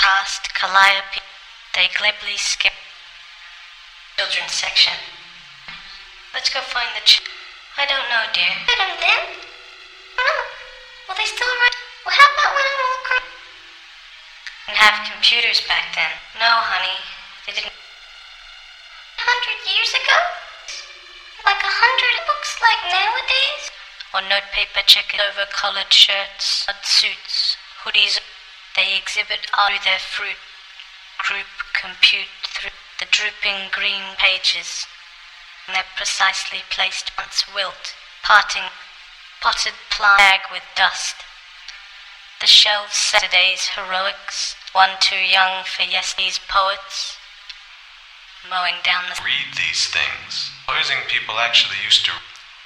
past Calliope, they glibly skip children's section. Let's go find the I don't know, dear. I don't then? Oh, well, they still write. Well, how about when I'm all grown? Didn't have computers back then. No, honey, they didn't. 100 years ago? Like 100 books like nowadays? Or notepaper checkered over collared shirts, suits, hoodies. They exhibit through their fruit. Group compute through the drooping green pages. And their precisely placed once wilt, parting, potted plant bag with dust. The shelves set today's heroics, one too young for yesterday's poets. Mowing down the... Read these things. Supposing people actually used to...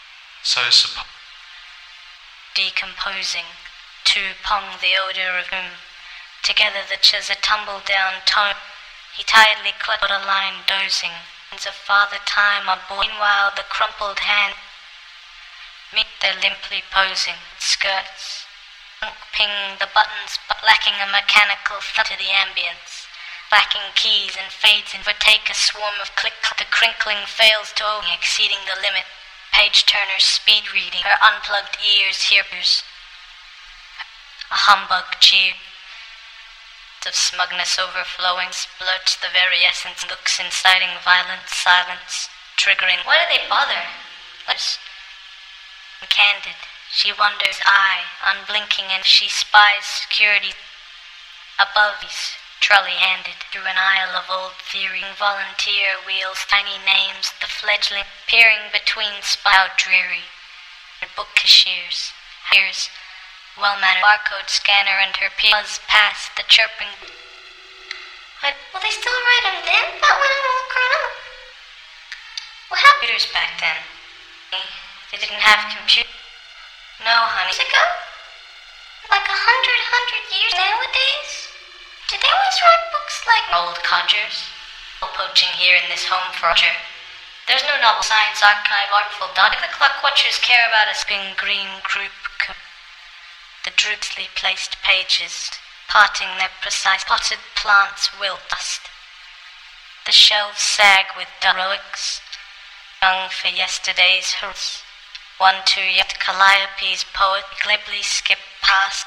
Decomposing, to pong the odor of whom. Together the a tumble-down tone. He tiredly clutched a line dozing. Of father time are born. Meanwhile the crumpled hand meet their limply posing skirts. Ping the buttons, but lacking a mechanical thud to the ambience. Lacking keys and fades and overtake a swarm of click. The crinkling fails to open, exceeding the limit. Page turner speed reading. Her unplugged ears hears a humbug cheer. Of smugness overflowing, splurts the very essence, looks inciting violence, silence, triggering. Why do they bother? Let's candid. She wonders, unblinking, and she spies security above these, trolley-handed through an aisle of old theory. Volunteer wheels, tiny names, the fledgling peering between how dreary. Her book cashiers, here's well-mannered barcode scanner and her buzz past the chirping. Well, they still write them then? But when I'm all grown up. Well, how... Computers back then. They didn't have computers. No, honey. Years ago? Like 100 years nowadays? Did they always write books like... Old codgers? Poaching here in this home for Roger. There's no novel science archive artful dot. The clock watchers care about a spin green group. The droopsly placed pages, parting their precise potted plants wilt dust. The shelves sag with heroics, young for yesterday's heroes. One too yet Calliope's poet glibly skip past.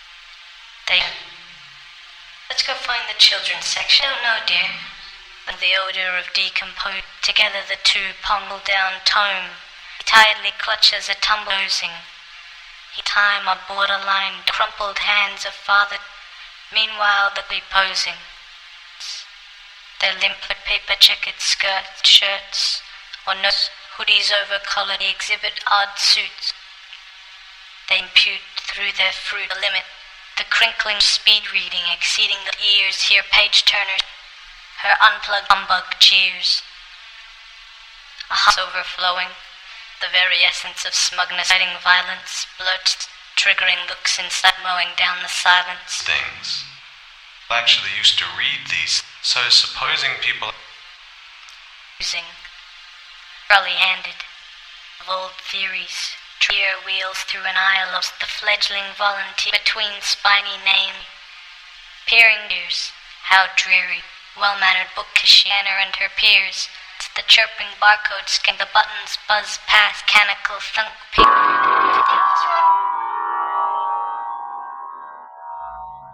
Let's go find the children's section. Don't know, dear. And the odor of decomposed. Together the two pongle down tome. He tiredly clutches a tumbling. He time a borderline crumpled hands of father. Meanwhile the posing. Their limp paper checkered skirts, shirts, or no hoodies over collar. They exhibit odd suits. They impute through their fruit a limit. The crinkling speed reading exceeding the ears hear page turners. Her unplugged humbug cheers. A huss overflowing. The very essence of smugness, fighting violence, blurts, triggering looks inside, mowing down the silence. Things. Actually used to read these. So supposing people... Using trolley-handed of old theories, ear wheels through an aisle of the fledgling volunteer between spiny name, peering ears, how dreary, well-mannered book cashier and her peers. The chirping barcode scan, the buttons buzz past, mechanical thunk.